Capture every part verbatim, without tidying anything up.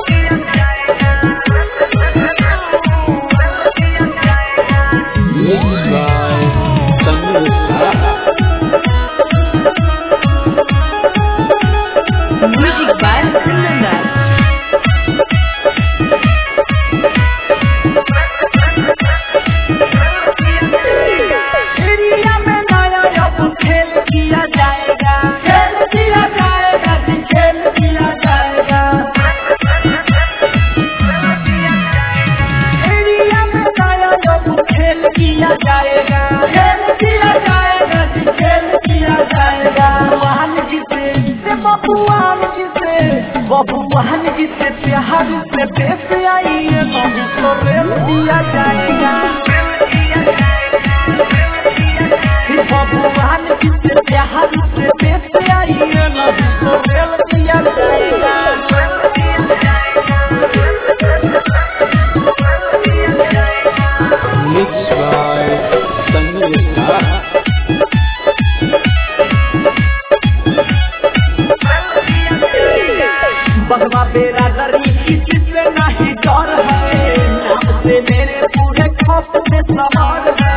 बबुआन जी से प्यार से पेश आई है बहू को रेल दिया जाएगा। बबुआन जी से प्यार से पेश आई है बहू को रेल दिया जाएगा। Mixed by Sangeeta। बगवा बेरा दरी किसी से नहीं डर है, नाम से मेरे पूरे खौफ में सवार है।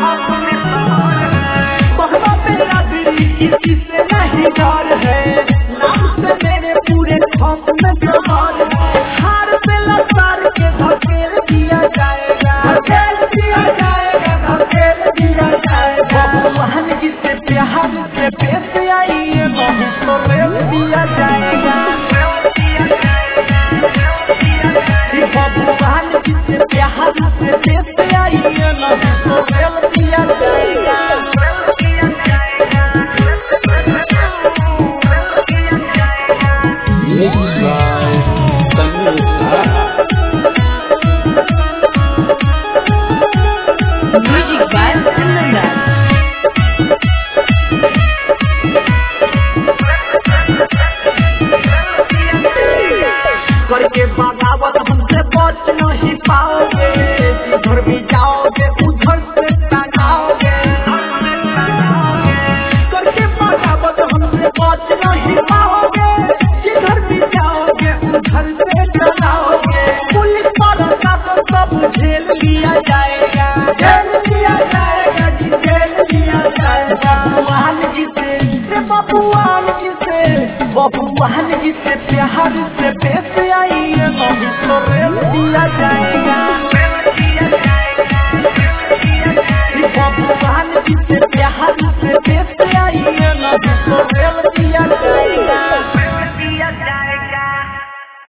बगवा बेरा दरी किसी से नहीं डर है, नाम से मेरे पूरे खौफ में सवार है। हार पे लतार के धकेल दिया जाएगा, धकेल दिया जाएगा, धकेल दिया जाएगा। बबुआन जी से प्यार से पेश आई है बहू को रेल दिया जाएगा। बबुआन जी से प्यार से पेश आई है बहू को रेल दिया जाएगा। Mixed by Sangeeta। Music by Sangeeta। करके बगावत हमसे बच नहीं पाओगे, जिधर भी जाओगे उधर से टंगाओगे। करके बगावत हमसे बच नहीं पाओगे, जिधर भी जाओगे उधर से टंगाओगे। पुलिस पर सब झेल लिया जाएगा, झेल लिया जाएगा, झेल लिया जाएगा। बबुआन जी से बबुआन जी से बबुआन जी से प्यार से पेश आई है बहू को रेल दिया जाएगा। बबुआन जी से प्यार से पेश आई है बहू को रेल दिया जाएगा।